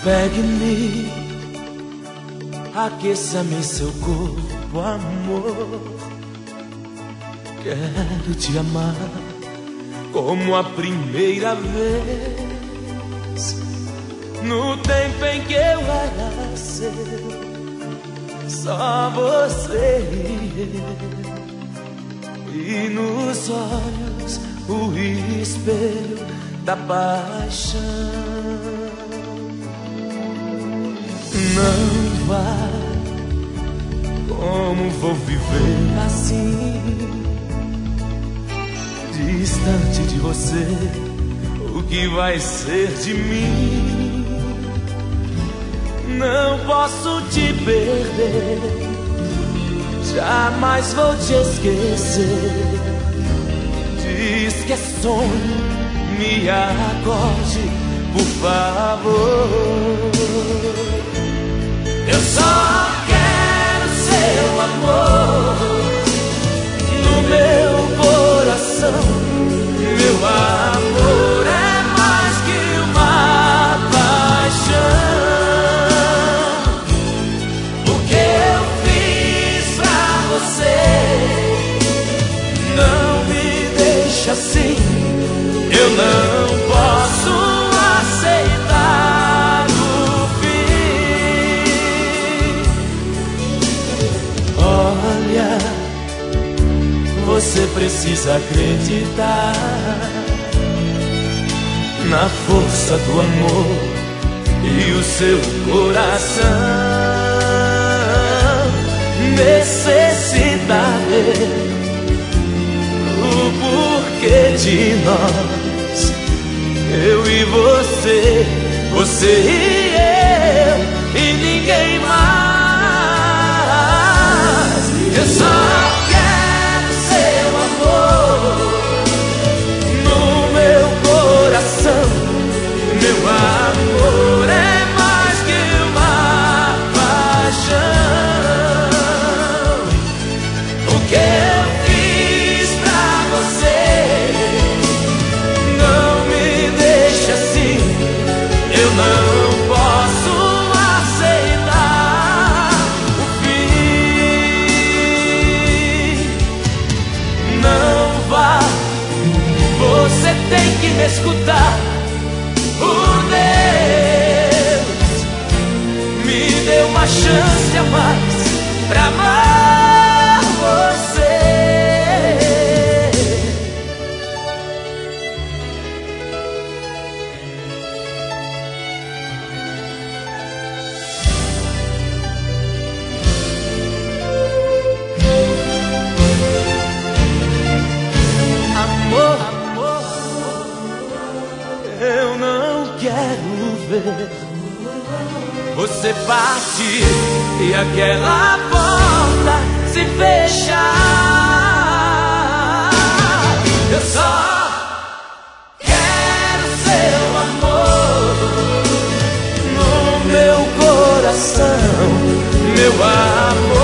Pegue-me, aqueça-me seu corpo, amor. Quero te amar como a primeira vez, no tempo em que eu era seu, só você e eu, e nos olhos o espelho da paixão. Não vai, como vou viver assim, distante de você? O que vai ser de mim? Não posso te perder, jamais vou te esquecer. Diz que é sonho, me acorde, por favor. Eu só quero seu amor no meu coração. Meu amor é mais que uma paixão. O que eu fiz pra você não me deixa assim. Eu não posso aceitar o fim. Olha, você precisa acreditar na força do amor e o seu coração necessita ver o porquê de nós, eu e você, você e eu, e ninguém mais. Eu só quero seu amor no meu coração. Meu amor é mais que uma paixão. O que eu fiz pra você não me deixa assim. Eu não posso aceitar o fim. Não vá, você tem que me escutar. Por Deus, me dê uma chance a mais pra amar você. Amor, eu não quero ver você partir e aquela porta se fechar. Eu só quero seu amor no meu coração. Meu amor